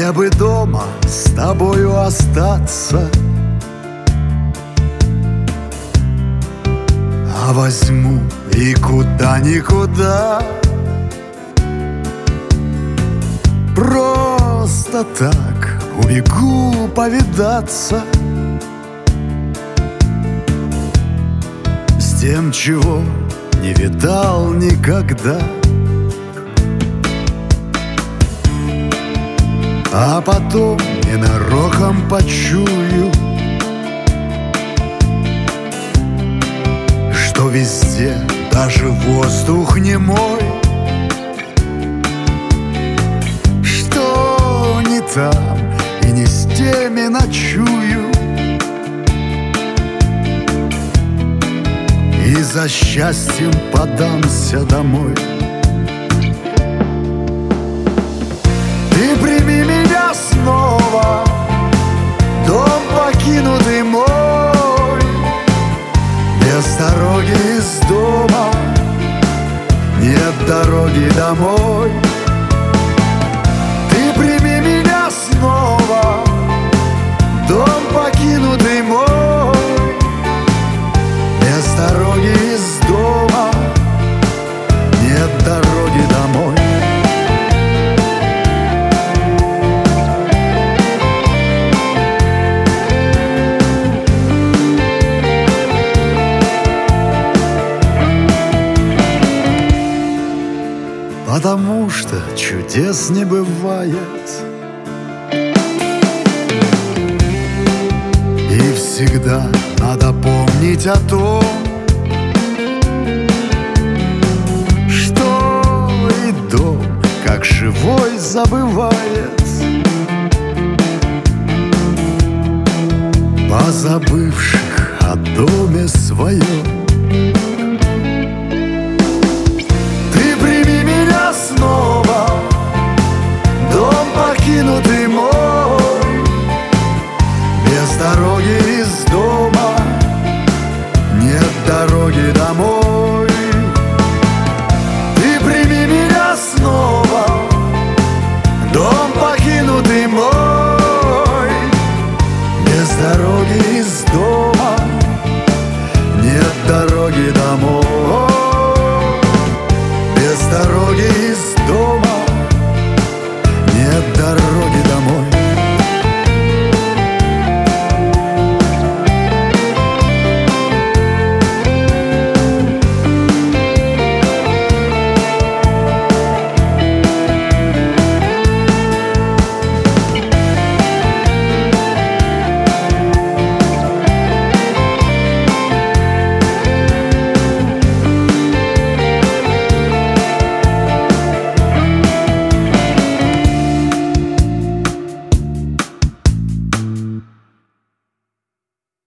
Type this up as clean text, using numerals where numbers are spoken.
Мне бы дома с тобою остаться, а возьму и куда-никуда. Просто так убегу повидаться с тем, чего не видал никогда. А потом ненароком почую, что везде даже воздух не мой, что не там и не с теми ночую, и за счастьем подамся домой. Ты прими меня снова, дом покинутый мой, без дороги из дома, нет дороги домой. Ты прими меня снова, дом покинутый мой, без дороги из дома, нет дороги домой. Потому что чудес не бывает, и всегда надо помнить о том, что и дом, как живой, забывает, позабывших о доме своем. Снова дом покинутый мой, без дороги из дома, нет дороги домой.